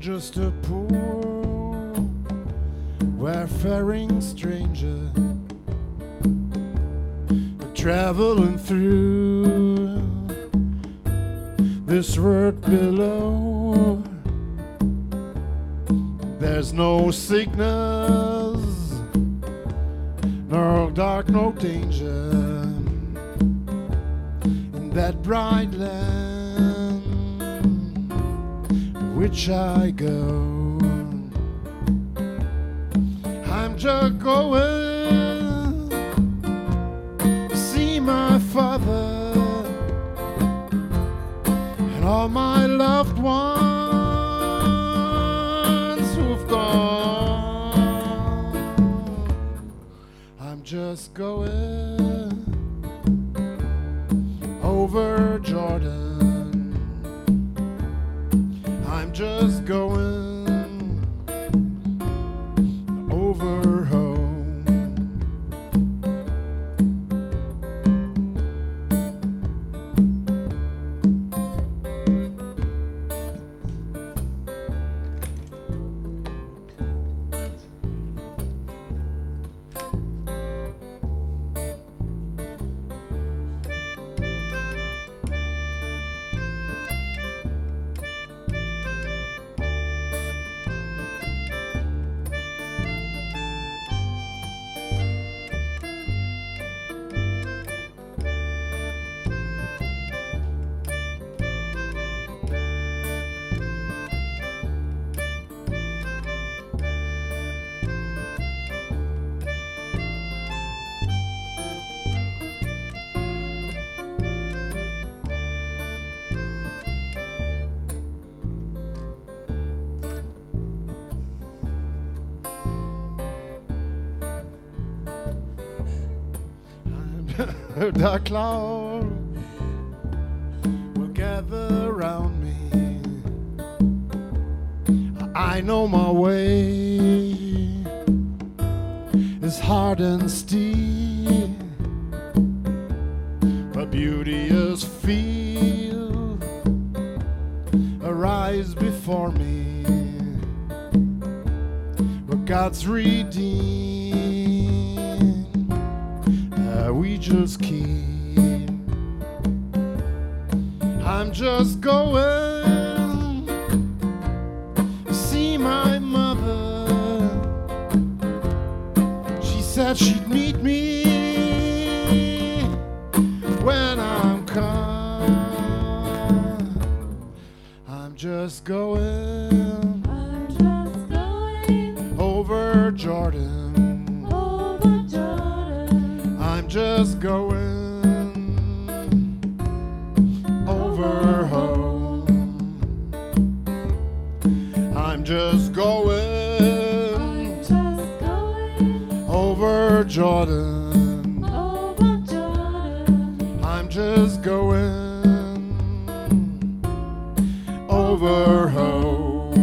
just a poor, wayfaring stranger, traveling through this world below. There's no sickness, no dark, no danger in that bright land which I go. I'm just going to see my father and all my loved ones who've gone. I'm just going over Jordan. I'm just going over home. The cloud will gather around me. I know my way is hard and steep, a beauteous field arise before me, where God's redeemed. We just keep. I'm just going to see my mother. She said she'd meet me when I'm come. I'm just going over Jordan. I'm just going over home. I'm just going over Jordan. I'm just going over home.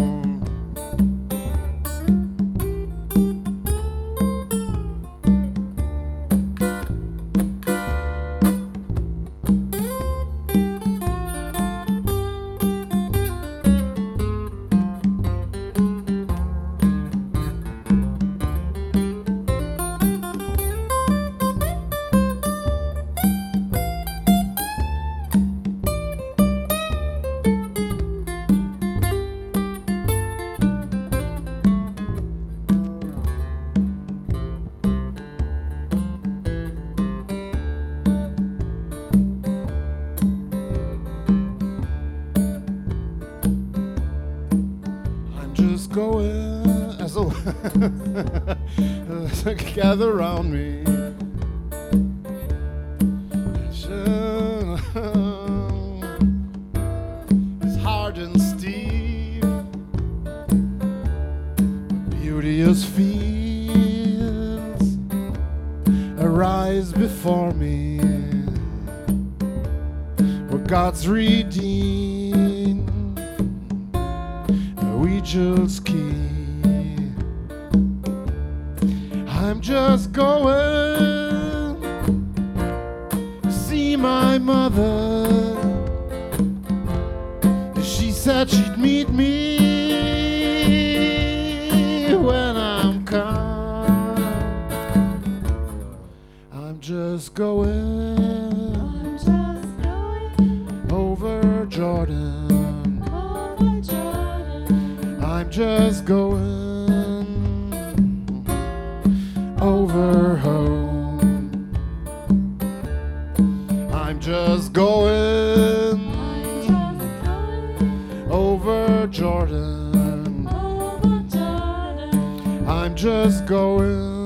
Going as a gather around me. It's hard and steep, beauteous fields arise before me, where God's redeemed. We just keep. I'm just going to see my mother. She said she'd meet me Jordan. over Jordan. I'm just going over home. I'm just going over Jordan. Over Jordan. I'm just going